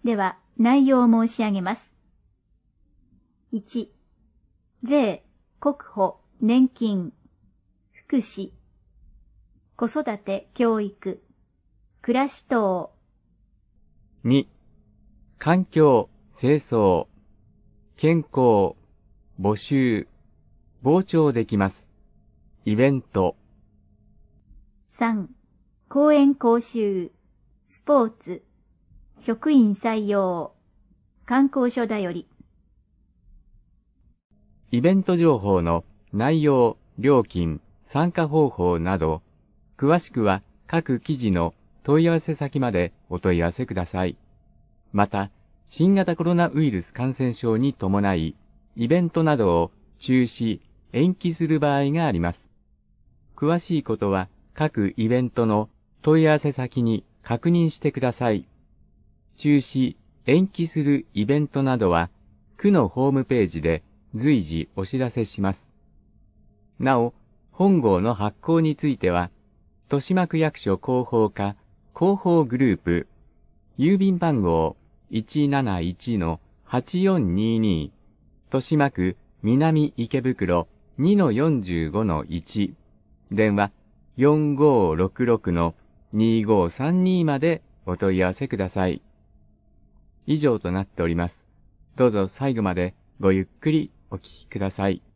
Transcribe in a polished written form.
では、内容を申し上げます。1、税、国保、年金、福祉、子育て、教育、暮らし等。 2、環境、清掃、健康、募集、傍聴できます。イベント。 3、講演講習、スポーツ、職員採用、観光所だより。 イベント情報の内容、料金、参加方法など、詳しくは各記事の問い合わせ先までお問い合わせください。また、新型コロナウイルス感染症に伴い、イベントなどを中止、延期する場合があります。詳しいことは各イベントの問い合わせ先に確認してください。中止、延期するイベントなどは、区のホームページで随時お知らせします。なお、本号の発行については、豊島区役所広報課広報グループ、郵便番号 171-8422、豊島区南池袋 2-45-1、電話 4566-2532 までお問い合わせください。以上となっております。どうぞ最後までごゆっくりお聞きください。